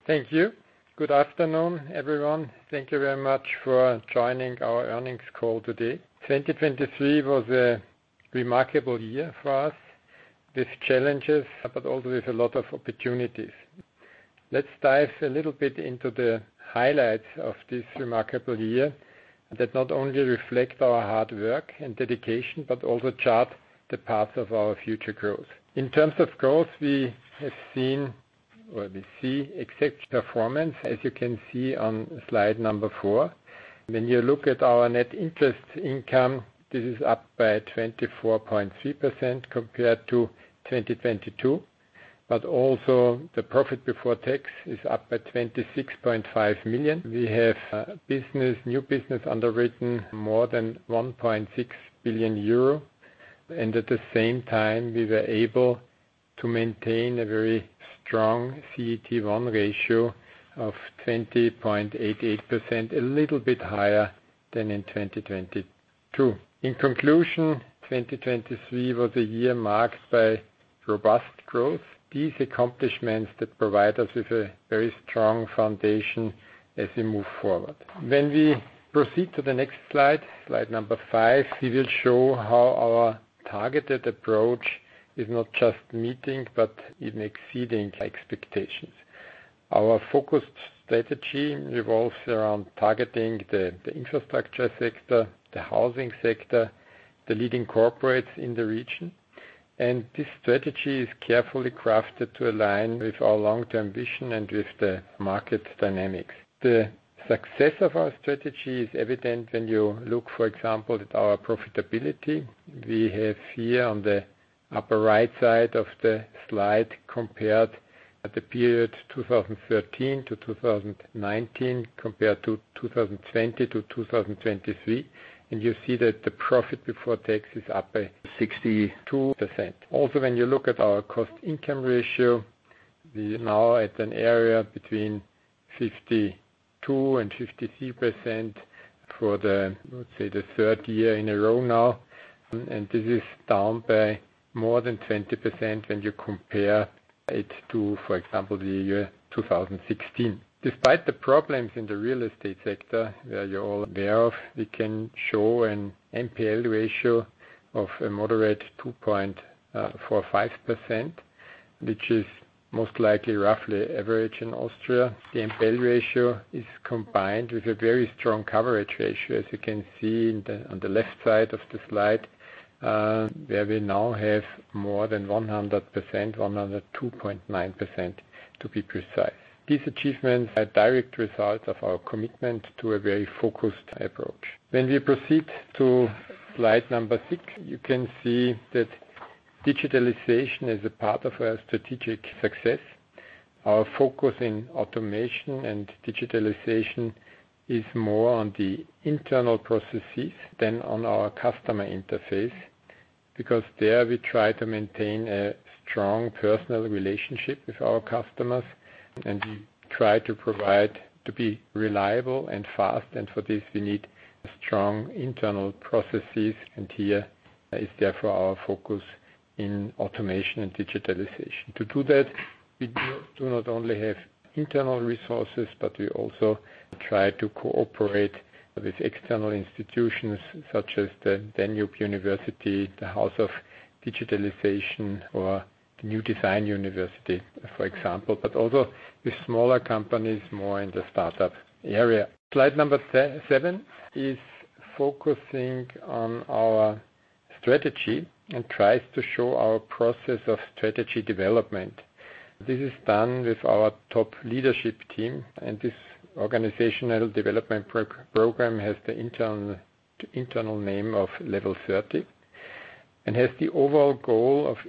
Thank you. Good afternoon, everyone. Thank you very much for joining our earnings call today. 2023 was a remarkable year for us, with challenges, but also with a lot of opportunities. Let's dive a little bit into the highlights of this remarkable year that not only reflect our hard work and dedication, but also chart the path of our future growth. In terms of growth, we see exceptional performance, as you can see on slide number 4. When you look at our net interest income, this is up by 24.3% compared to 2022, but also the profit before tax is up by 26.5 million. We have new business underwritten more than 1.6 billion euro, and at the same time we were able to maintain a very strong CET1 ratio of 20.88%, a little bit higher than in 2022. In conclusion, 2023 was a year marked by robust growth. These accomplishments that provide us with a very strong foundation as we move forward. When we proceed to the next slide, slide number 5, we will show how our targeted approach is not just meeting but even exceeding expectations. Our focused strategy revolves around targeting the infrastructure sector, the housing sector, the leading corporates in the region. And this strategy is carefully crafted to align with our long-term vision and with the market dynamics. The success of our strategy is evident when you look, for example, at our profitability. We have here on the upper right side of the slide compared at the period 2013 to 2019 compared to 2020 to 2023. And you see that the profit before tax is up by 62%. Also, when you look at our cost-income ratio, we are now at an area between 52 and 53% for the third year in a row now. And this is down by more than 20% when you compare it to, for example, the year 2016. Despite the problems in the real estate sector, where you're all aware of, we can show an NPL ratio of a moderate 2.45%, which is most likely roughly average in Austria. The NPL ratio is combined with a very strong coverage ratio, as you can see on the left side of the slide, where we now have more than 100%, 102.9% to be precise. These achievements are direct results of our commitment to a very focused approach. When we proceed to slide number 6, you can see that digitalization is a part of our strategic success. Our focus in automation and digitalization is more on the internal processes than on our customer interface, because there we try to maintain a strong personal relationship with our customers, and we try to be reliable and fast, and for this we need strong internal processes, and here is therefore our focus in automation and digitalization. To do that, we do not only have internal resources, but we also try to cooperate with external institutions such as the Danube University, the House of Digitalization, or the New Design University, for example, but also with smaller companies more in the startup area. Slide number 7 is focusing on our strategy and tries to show our process of strategy development. This is done with our top leadership team, and this organizational development program has the internal name of Level 30, and has the overall goal of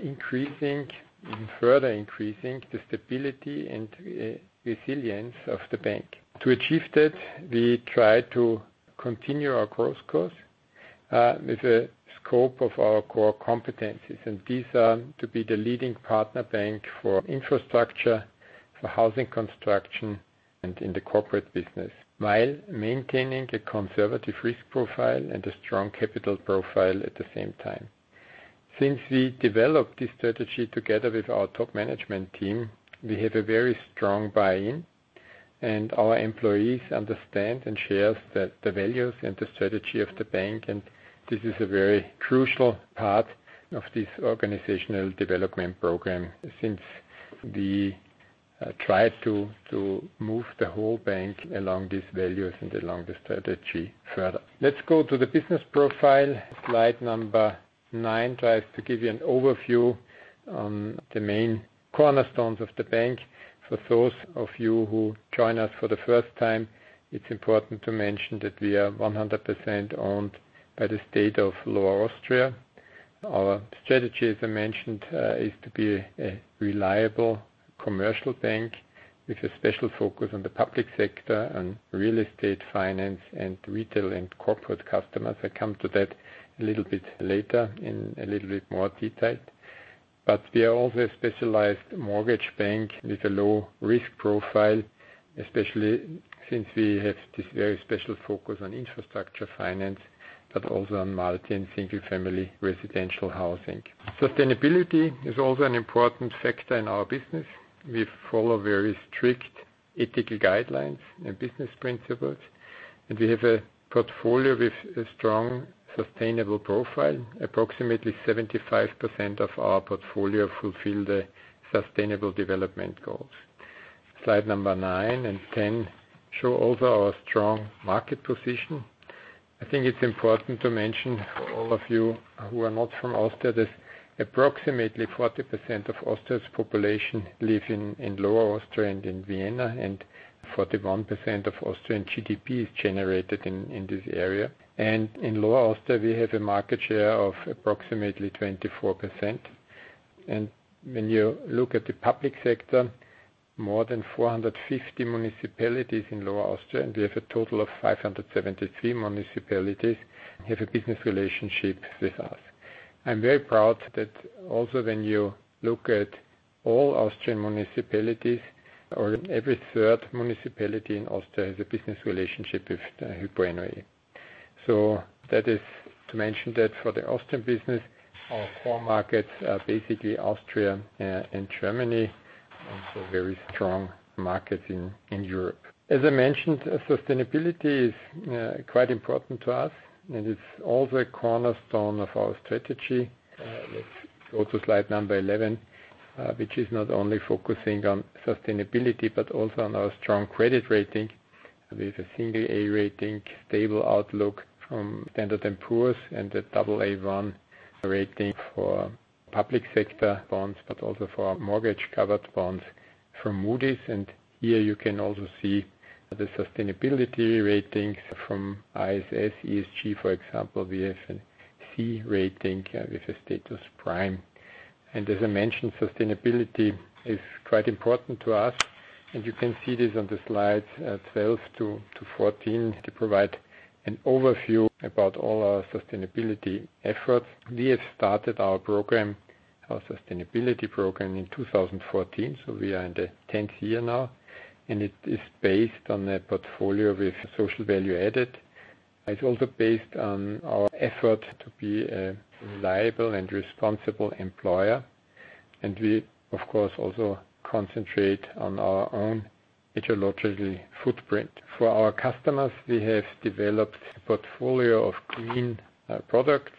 further increasing the stability and resilience of the bank. To achieve that, we try to continue our growth course with a scope of our core competencies, and these are to be the leading partner bank for infrastructure, for housing construction, and in the corporate business, while maintaining a conservative risk profile and a strong capital profile at the same time. Since we developed this strategy together with our top management team, we have a very strong buy-in, and our employees understand and share the values and the strategy of the bank. And this is a very crucial part of this organizational development program, since we try to move the whole bank along these values and along the strategy further. Let's go to the business profile. Slide number 9 tries to give you an overview on the main cornerstones of the bank. For those of you who join us for the first time, it's important to mention that we are 100% owned by the state of Lower Austria. Our strategy, as I mentioned, is to be a reliable commercial bank with a special focus on the public sector, on real estate finance, and retail and corporate customers. I come to that a little bit later in a little bit more detail. But we are also a specialized mortgage bank with a low risk profile, especially since we have this very special focus on infrastructure finance, but also on multi and single family residential housing. Sustainability is also an important factor in our business. We follow very strict ethical guidelines and business principles, and we have a portfolio with a strong sustainable profile. Approximately 75% of our portfolio fulfill the Sustainable Development Goals. Slide number 9 and 10 show also our strong market position. I think it's important to mention for all of you who are not from Austria that approximately 40% of Austria's population live in Lower Austria and in Vienna, and 41% of Austrian GDP is generated in this area. And in Lower Austria, we have a market share of approximately 24%. And when you look at the public sector, more than 450 municipalities in Lower Austria, and we have a total of 573 municipalities, have a business relationship with us. I'm very proud that also when you look at all Austrian municipalities, or every third municipality in Austria has a business relationship with Hypo NOE. So that is to mention that for the Austrian business, our core markets are basically Austria and Germany, and so very strong markets in Europe. As I mentioned, sustainability is quite important to us, and it's also a cornerstone of our strategy. Let's go to slide number 11, which is not only focusing on sustainability, but also on our strong credit rating. We have a single A rating, stable outlook from Standard & Poor's, and a AA1 rating for public sector bonds, but also for mortgage-covered bonds from Moody's. And here you can also see the sustainability ratings from ISS, ESG, for example. We have a C rating with a status prime. And as I mentioned, sustainability is quite important to us. And you can see this on the slides 12 to 14 to provide an overview about all our sustainability efforts. We have started our program, our sustainability program, in 2014, so we are in the 10th year now, and it is based on a portfolio with social value added. It's also based on our effort to be a reliable and responsible employer, and we, of course, also concentrate on our own ecological footprint. For our customers, we have developed a portfolio of green products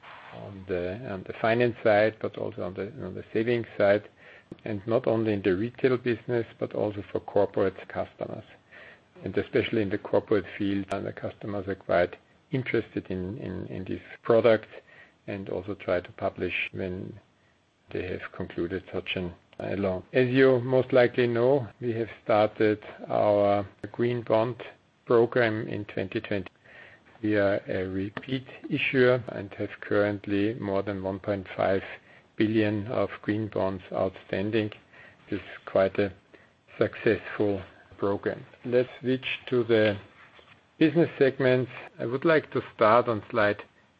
on the finance side, but also on the savings side, and not only in the retail business, but also for corporate customers. And especially in the corporate field, the customers are quite interested in these products and also try to publish when they have concluded such a loan. As you most likely know, we have started our green bond program in 2020. We are a repeat issuer and have currently more than 1.5 billion of green bonds outstanding. This is quite a successful program. Let's switch to the business segments. I would like to start on slide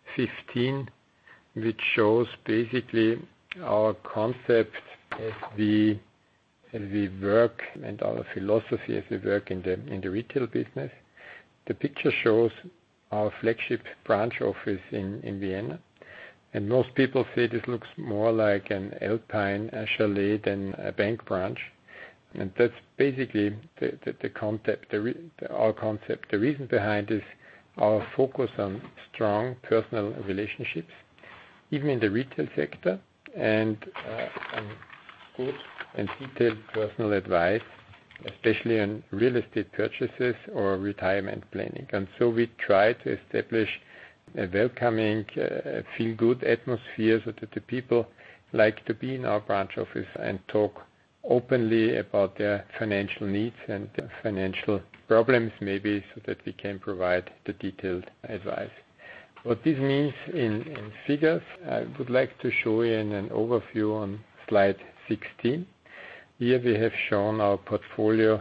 15, which shows basically our concept as we work, and our philosophy as we work in the retail business. The picture shows our flagship branch office in Vienna, and most people say this looks more like an alpine chalet than a bank branch. And that's basically the concept, our concept. The reason behind is our focus on strong personal relationships, even in the retail sector, and on good and detailed personal advice, especially on real estate purchases or retirement planning. And so we try to establish a welcoming, feel-good atmosphere so that the people like to be in our branch office and talk openly about their financial needs and their financial problems, maybe, so that we can provide the detailed advice. What this means in figures, I would like to show you in an overview on slide 16. Here we have shown our portfolio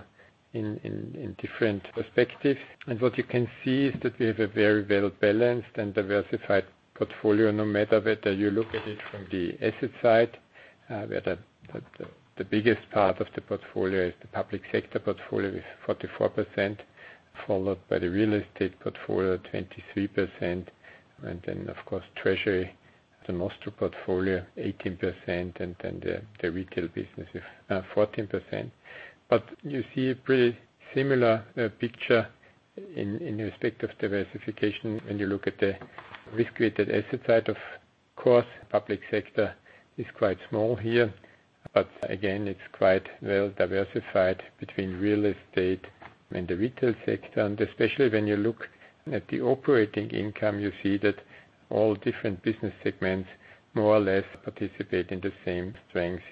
in different perspectives. And what you can see is that we have a very well-balanced and diversified portfolio, no matter whether you look at it from the asset side, where the biggest part of the portfolio is the public sector portfolio with 44%, followed by the real estate portfolio, 23%, and then, of course, treasury, the Nostro portfolio, 18%, and then the retail business with 14%. But you see a pretty similar picture in respect of diversification when you look at the risk-weighted asset side. Of course, public sector is quite small here, but again, it's quite well diversified between real estate and the retail sector. And especially when you look at the operating income, you see that all different business segments more or less participate in the same strength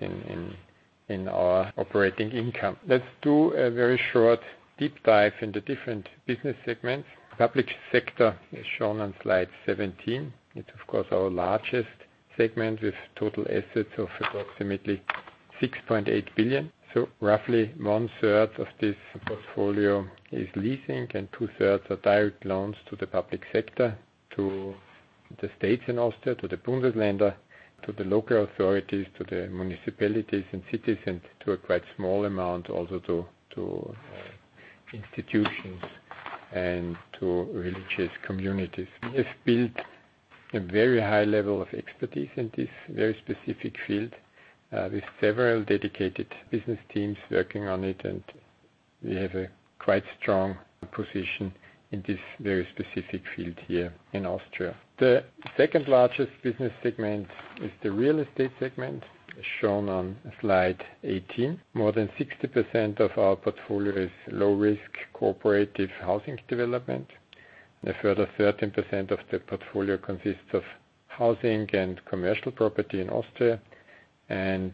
in our operating income. Let's do a very short deep dive in the different business segments. Public sector is shown on slide 17. It's, of course, our largest segment with total assets of approximately 6.8 billion. So roughly 1/3 of this portfolio is leasing and 2/3 are direct loans to the public sector, to the states in Austria, to the Bundesländer, to the local authorities, to the municipalities and cities, and to a quite small amount also to institutions and to religious communities. We have built a very high level of expertise in this very specific field, with several dedicated business teams working on it, and we have a quite strong position in this very specific field here in Austria. The second largest business segment is the real estate segment, as shown on slide 18. More than 60% of our portfolio is low-risk cooperative housing development. A further 13% of the portfolio consists of housing and commercial property in Austria, and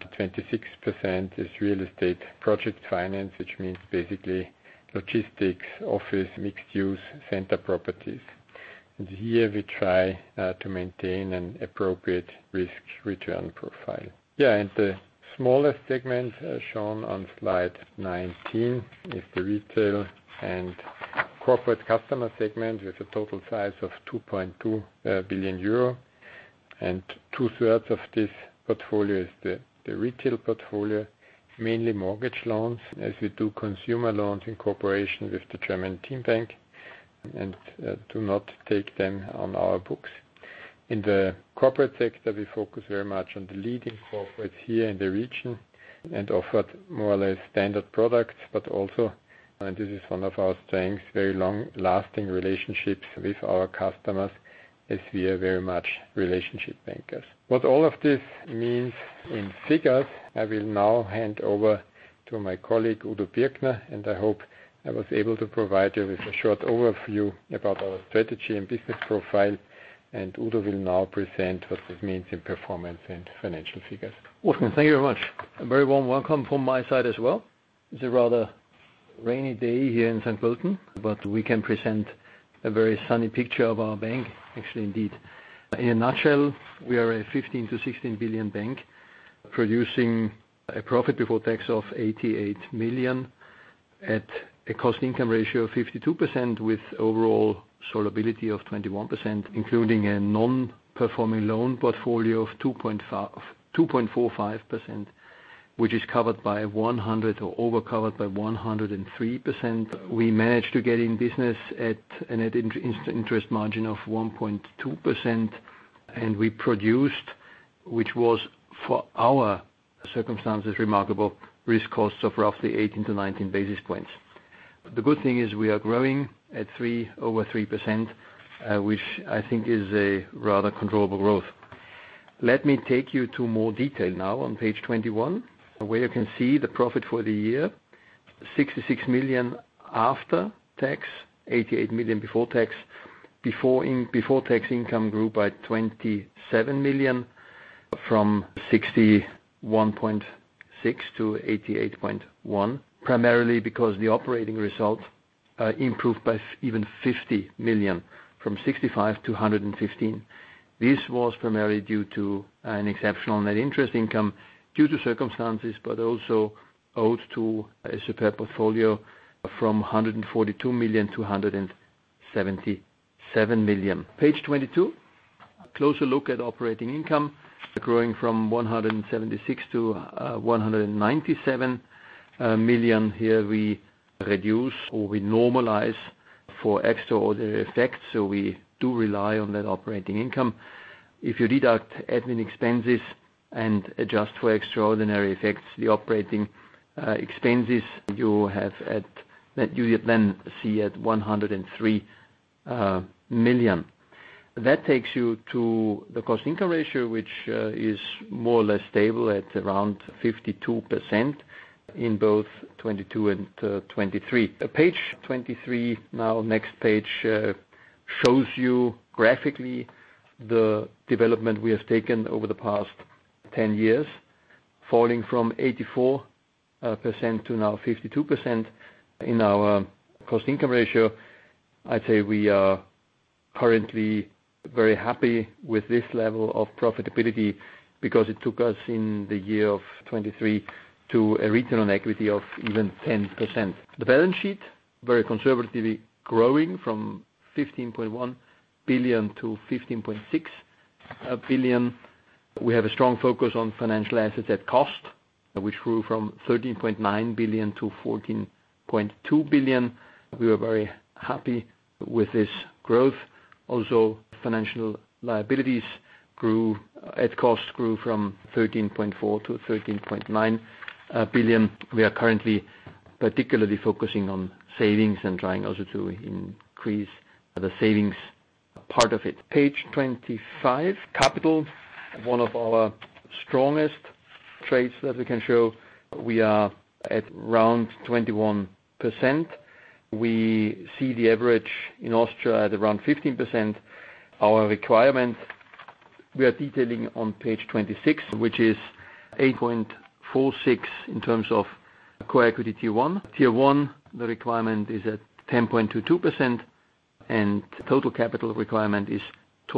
26% is real estate project finance, which means basically logistics, office, mixed-use center properties. And here we try to maintain an appropriate risk-return profile. And the smallest segment shown on slide 19 is the retail and corporate customer segment with a total size of 2.2 billion euro. And 2/3 of this portfolio is the retail portfolio, mainly mortgage loans, as we do consumer loans in cooperation with the German TeamBank, and do not take them on our books. In the corporate sector, we focus very much on the leading corporates here in the region and offered more or less standard products, but also, and this is one of our strengths, very long-lasting relationships with our customers, as we are very much relationship bankers. What all of this means in figures, I will now hand over to my colleague Udo Birkner, and I hope I was able to provide you with a short overview about our strategy and business profile, and Udo will now present what this means in performance and financial figures. Wolfgang, thank you very much. A very warm welcome from my side as well. It's a rather rainy day here in St. Pölten, but we can present a very sunny picture of our bank, actually indeed. In a nutshell, we are a 15 to 16 billion bank, producing a profit before tax of 88 million at a cost-income ratio of 52% with overall solvency of 21%, including a non-performing loan portfolio of 2.45%, which is covered by 100 or over-covered by 103%. We managed to get in business at a net interest margin of 1.2%, and we produced, which was for our circumstances remarkable, risk costs of roughly 18 to 19 basis points. The good thing is we are growing at over 3%, which I think is a rather controllable growth. Let me take you to more detail now on page 21, where you can see the profit for the year, 66 million after tax, 88 million before tax. Before tax income grew by 27 million from 61.6 to 88.1, primarily because the operating result improved by even 50 million from 65 to 115. This was primarily due to an exceptional net interest income due to circumstances, but also owed to a superb portfolio from 142 million to 177 million. Page 22, closer look at operating income, growing from 176 to 197 million. Here we reduce or we normalize for extraordinary effects, so we do rely on that operating income. If you deduct admin expenses and adjust for extraordinary effects, the operating expenses you then see at 103 million. That takes you to the cost income ratio, which is more or less stable at around 52% in both 22 and 23. Page 23, now next page, shows you graphically the development we have taken over the past 10 years, falling from 84% to now 52% in our cost income ratio. I'd say we are currently very happy with this level of profitability because it took us in the year of 23 to a return on equity of even 10%. The balance sheet, very conservatively growing from 15.1 billion to 15.6 billion. We have a strong focus on financial assets at cost, which grew from 13.9 billion to 14.2 billion. We were very happy with this growth. Also, financial liabilities grew at cost, grew from 13.4 to 13.9 billion. We are currently particularly focusing on savings and trying also to increase the savings part of it. Page 25, capital, one of our strongest traits that we can show. We are at around 21%. We see the average in Austria at around 15%. Our requirement, we are detailing on page 26, which is 8.46 in terms of core equity tier 1. Tier 1, the requirement is at 10.22%, and total capital requirement is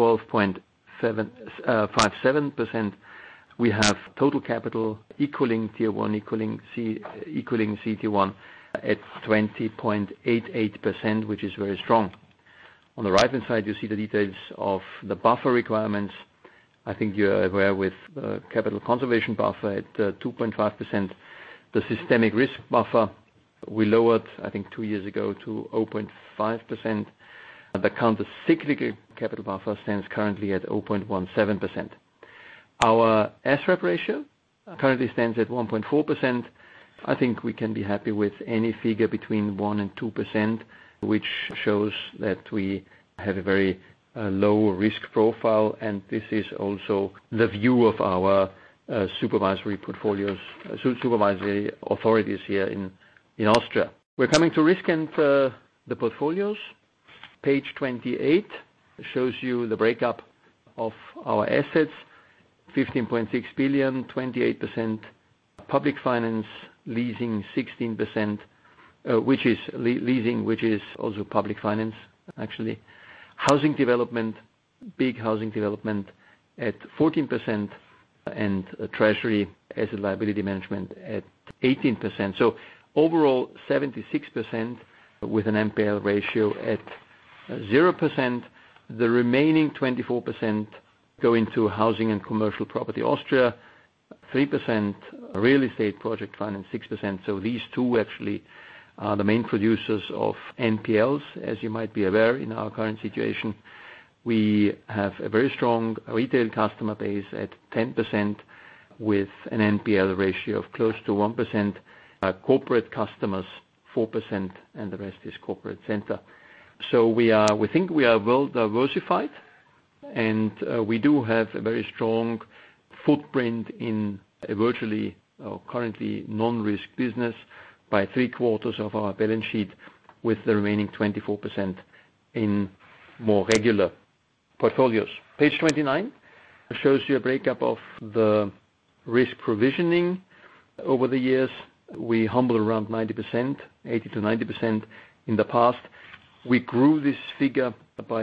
12.57%. We have total capital equaling tier 1, equaling CET1 at 20.88%, which is very strong. On the right-hand side, you see the details of the buffer requirements. I think you're aware with the capital conservation buffer at 2.5%. The systemic risk buffer we lowered, I think 2 years ago, to 0.5%. The counter-cyclical capital buffer stands currently at 0.17%. Our SREP ratio currently stands at 1.4%. I think we can be happy with any figure between 1 and 2%, which shows that we have a very low risk profile, and this is also the view of our supervisory authorities here in Austria. We're coming to risk and the portfolios. Page 28 shows you the breakup of our assets, 15.6 billion, 28% public finance, leasing 16%, which is leasing, which is also public finance, actually. Housing development, big housing development at 14%, and treasury asset liability management at 18%. So overall 76% with an NPL ratio at 0%. The remaining 24% go into housing and commercial property Austria, 3% real estate project finance, 6%. So these two actually are the main producers of NPLs, as you might be aware in our current situation. We have a very strong retail customer base at 10%. with an NPL ratio of close to 1%, corporate customers 4%, and the rest is corporate center. So we think we are well diversified, and we do have a very strong footprint in a virtually or currently non-risk business by 3/4 of our balance sheet, with the remaining 24% in more regular portfolios. Page 29 shows you a breakup of the risk provisioning over the years. We hovered around 90%, 80 to 90% in the past. We grew this figure by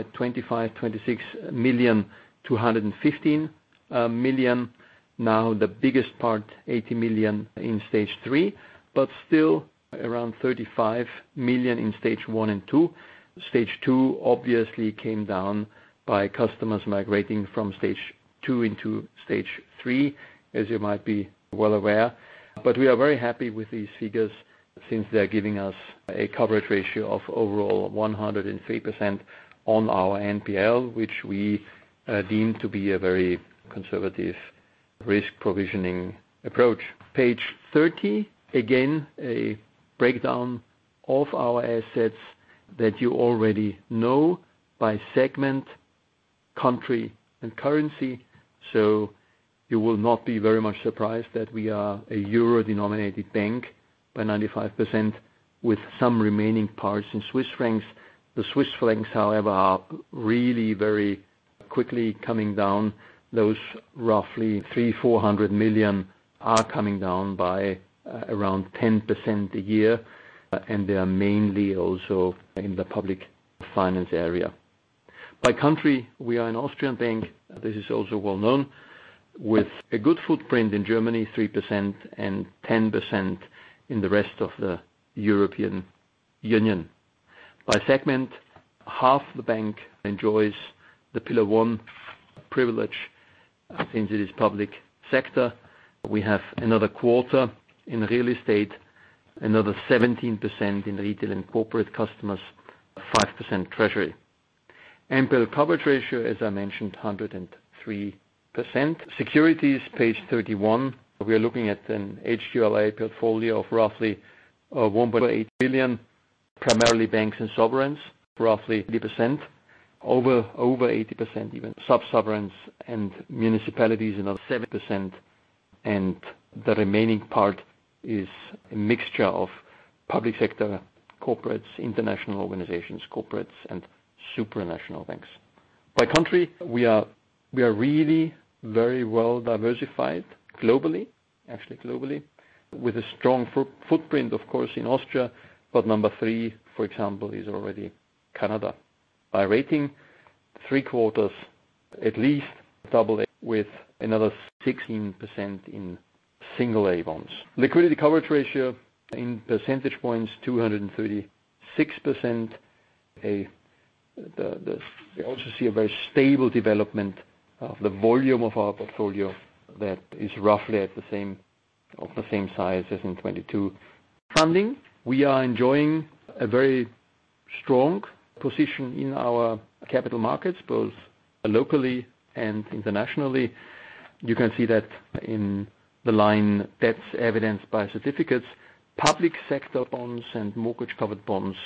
26 million to 115 million. Now the biggest part, 80 million in stage 3, but still around 35 million in stage 1 and 2. Stage 2 obviously came down by customers migrating from stage 2 into stage 3, as you might be well aware. But we are very happy with these figures, since they're giving us a coverage ratio of overall 103% on our NPL, which we deem to be a very conservative risk provisioning approach. Page 30, again, a breakdown of our assets that you already know by segment, country, and currency. So you will not be very much surprised that we are a euro-denominated bank by 95%, with some remaining parts in Swiss francs. The Swiss francs, however, are really very quickly coming down. Those roughly 300-400 million are coming down by around 10% a year, and they are mainly also in the public finance area. By country, we are an Austrian bank. This is also well known, with a good footprint in Germany, 3%, and 10% in the rest of the European Union. By segment, half the bank enjoys the Pillar 1 privilege, since it is public sector. We have another 1/4 in real estate, another 17% in retail and corporate customers, 5% treasury. NPL coverage ratio, as I mentioned, 103%. Securities, page 31. We are looking at an HQLA portfolio of roughly 1.8 billion, primarily banks and sovereigns, roughly 80%, over 80% even. Sub-sovereigns and municipalities, another 7%, and the remaining part is a mixture of public sector, corporates, international organizations, corporates, and supranational banks. By country, we are really very well diversified globally, with a strong footprint, of course, in Austria, but number 3, for example, is already Canada. By rating, 3/4 at least AA, with another 16% in single A bonds. Liquidity coverage ratio in percentage points, 236%. We also see a very stable development of the volume of our portfolio that is roughly at the same size as in 22. Funding, we are enjoying a very strong position in our capital markets, both locally and internationally. You can see that in the line debts evidenced by certificates, public sector bonds and mortgage covered bonds,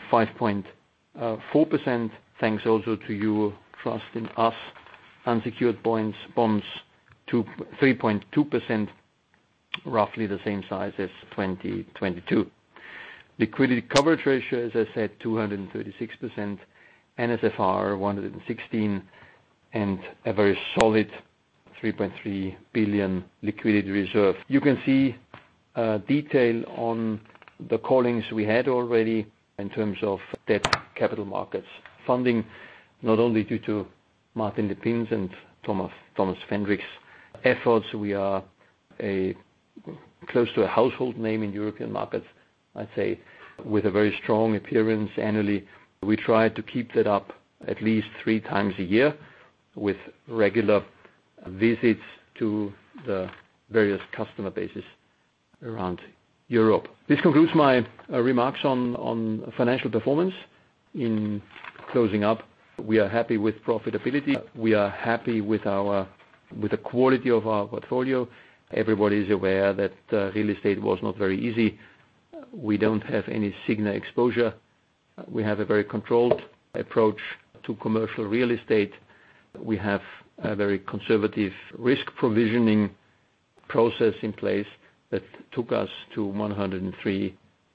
5.4%, thanks also to your trust in us. Unsecured bonds to 3.2%, roughly the same size as 2022. Liquidity coverage ratio, as I said, 236%, NSFR 116, and a very solid 3.3 billion liquidity reserve. You can see detail on the callings we had already in terms of debt capital markets funding, not only due to Martin Lipin's and Thomas Fendrick's efforts. We are close to a household name in European markets, I'd say, with a very strong appearance annually. We try to keep that up at least 3 times a year, with regular visits to the various customer bases around Europe. This concludes my remarks on financial performance. In closing up, we are happy with profitability. We are happy with the quality of our portfolio, Everybody is aware that real estate was not very easy. We don't have any Signa exposure. We have a very controlled approach to commercial real estate. We have a very conservative risk provisioning process in place that took us to 103%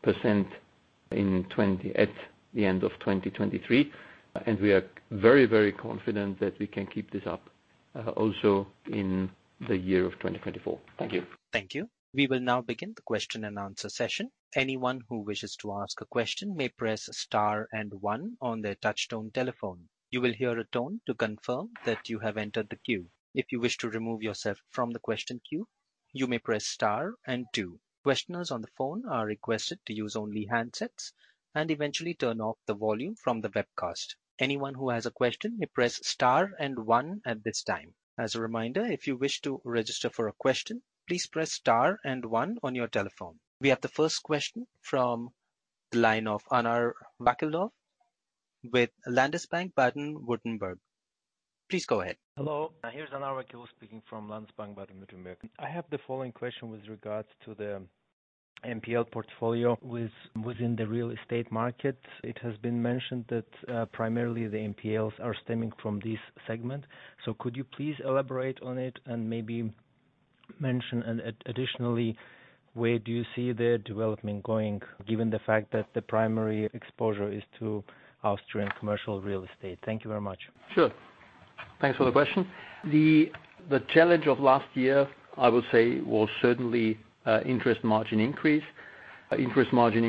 at the end of 2023. And we are very, very confident that we can keep this up also in the year of 2024. Thank you. Thank you. We will now begin the question and answer session. Anyone who wishes to ask a question may press star and 1 on their touchtone telephone. You will hear a tone to confirm that you have entered the queue. If you wish to remove yourself from the question queue, you may press star and 2. Questioners on the phone are requested to use only handsets and eventually turn off the volume from the webcast. Anyone who has a question may press star and 1 at this time. As a reminder, if you wish to register for a question, please press star and 1 on your telephone. We have the first question from the line of Anar Vakilov with Landesbank Baden-Württemberg. Please go ahead. Hello, here's Anar Vakilov speaking from Landesbank Baden-Württemberg. I have the following question with regards to the NPL portfolio within the real estate market. It has been mentioned that primarily the NPLs are stemming from this segment. So could you please elaborate on it and maybe mention additionally where do you see the development going, given the fact that the primary exposure is to Austrian commercial real estate? Thank you very much. Sure. Thanks for the question. The challenge of last year, I would say, was certainly interest margin increase. Interest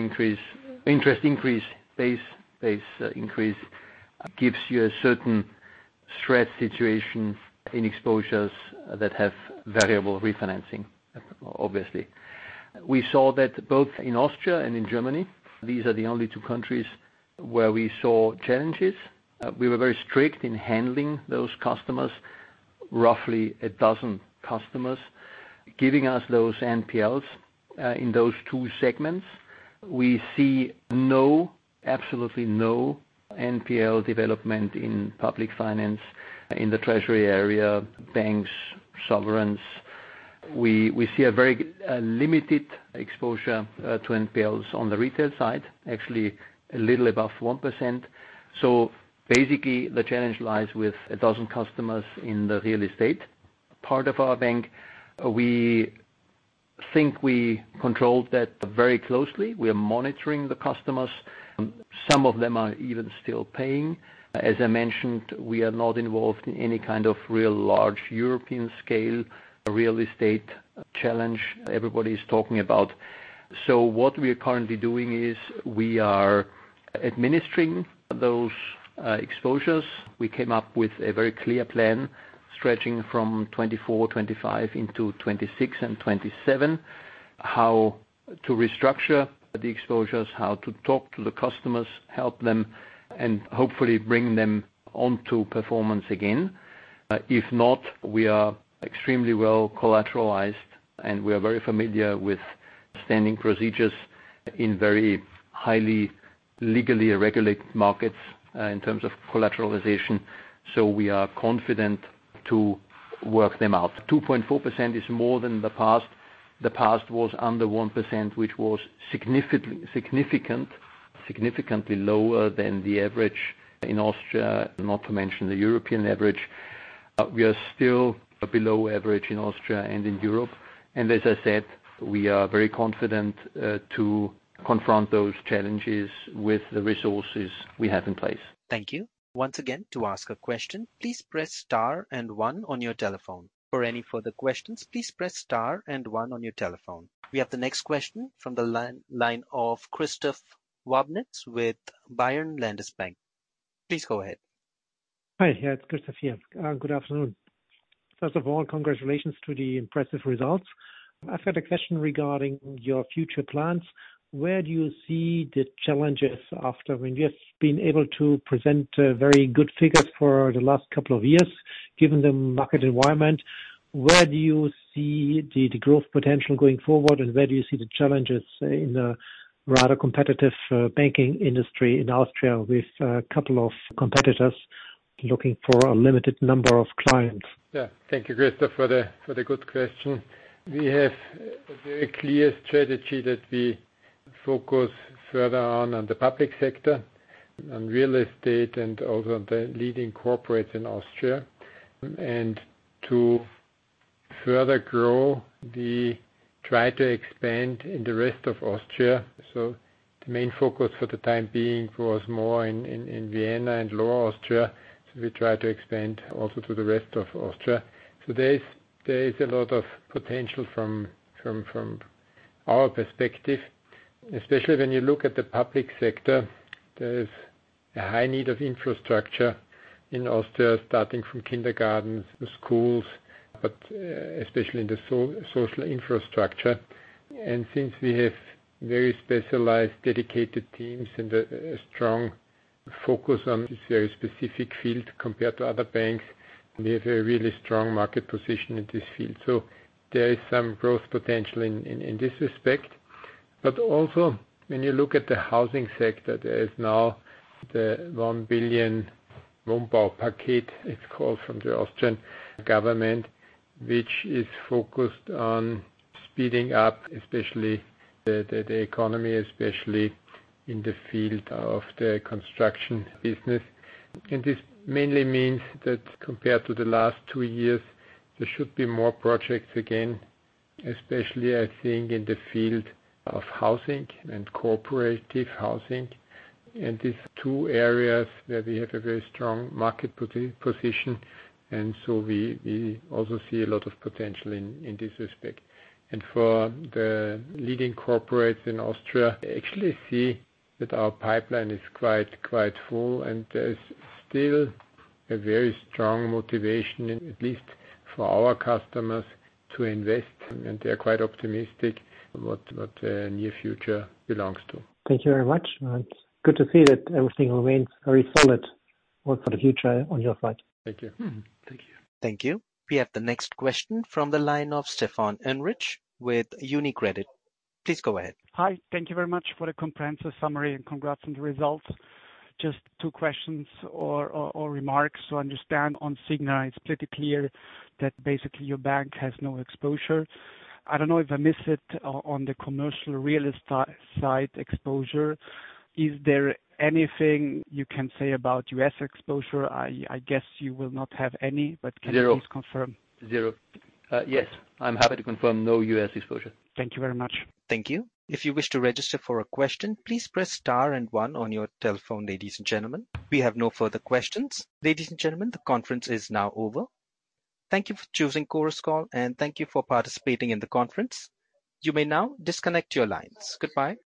increase, base increase gives you a certain stress situation in exposures that have variable refinancing, obviously. We saw that both in Austria and in Germany. These are the only two countries where we saw challenges. We were very strict in handling those customers, roughly a dozen customers, giving us those NPLs in those two segments. We see absolutely no NPL development in public finance, in the treasury area, banks, sovereigns. We see a very limited exposure to NPLs on the retail side, actually a little above 1%. So basically, the challenge lies with a dozen customers in the real estate part of our bank. We think we controlled that very closely. We are monitoring the customers. Some of them are even still paying. As I mentioned, we are not involved in any kind of real large European scale real estate challenge everybody is talking about. So what we are currently doing is we are administering those exposures. We came up with a very clear plan stretching from 24, 25 into 26 and 27, how to restructure the exposures, how to talk to the customers, help them, and hopefully bring them onto performance again. If not, we are extremely well collateralized, and we are very familiar with standing procedures in very highly legally regulated markets in terms of collateralization. So we are confident to work them out. 2.4% is more than the past. The past was under 1%, which was significantly lower than the average in Austria, not to mention the European average. We are still below average in Austria and in Europe. And as I said, we are very confident to confront those challenges with the resources we have in place. Thank you. Once again, to ask a question, please press star and 1 on your telephone. For any further questions, please press star and 1 on your telephone. We have the next question from the line of Christoph Wabnitz with Bayern Landesbank. Please go ahead. Hi, yeah, it's Christoph here. Good afternoon. First of all, congratulations to the impressive results. I've got a question regarding your future plans. Where do you see the challenges after when you have been able to present very good figures for the last couple of years, given the market environment? Where do you see the growth potential going forward, and where do you see the challenges in the rather competitive banking industry in Austria with a couple of competitors looking for a limited number of clients? Yeah, thank you, Christoph, for the good question. We have a very clear strategy that we focus further on the public sector, on real estate, and also on the leading corporates in Austria. And to further grow, we try to expand in the rest of Austria. So the main focus for the time being was more in Vienna and Lower Austria. So we try to expand also to the rest of Austria. So there is a lot of potential from our perspective, especially when you look at the public sector. There is a high need of infrastructure in Austria, starting from kindergartens to schools, but especially in the social infrastructure. And since we have very specialized, dedicated teams and a strong focus on this very specific field compared to other banks, we have a really strong market position in this field. So there is some growth potential in this respect. But also, when you look at the housing sector, there is now the 1 billion Wohnbaupaket, it's called, from the Austrian government, which is focused on speeding up, especially the economy, especially in the field of the construction business. And this mainly means that compared to the last 2 years, there should be more projects again, especially I think in the field of housing and cooperative housing. And these two areas where we have a very strong market position, and so we also see a lot of potential in this respect. And for the leading corporates in Austria, I actually see that our pipeline is quite full, and there's still a very strong motivation, at least for our customers, to invest, and they're quite optimistic what the near future belongs to. Thank you very much. It's good to see that everything remains very solid also for the future on your side. Thank you. Thank you. Thank you. We have the next question from the line of Stefan Enrich with UniCredit. Please go ahead. Hi. Thank you very much for the comprehensive summary and congrats on the results. Just two questions or remarks to understand on Signa. It's pretty clear that basically your bank has no exposure. I don't know if I missed it on the commercial real estate side exposure. Is there anything you can say about U.S. exposure? I guess you will not have any, but can you please confirm? Zero. Yes, I'm happy to confirm no U.S. exposure. Thank you very much. Thank you. If you wish to register for a question, please press star and 1 on your telephone, ladies and gentlemen. We have no further questions. Ladies and gentlemen, the conference is now over. Thank you for choosing Chorus Call, and thank you for participating in the conference. You may now disconnect your lines. Goodbye.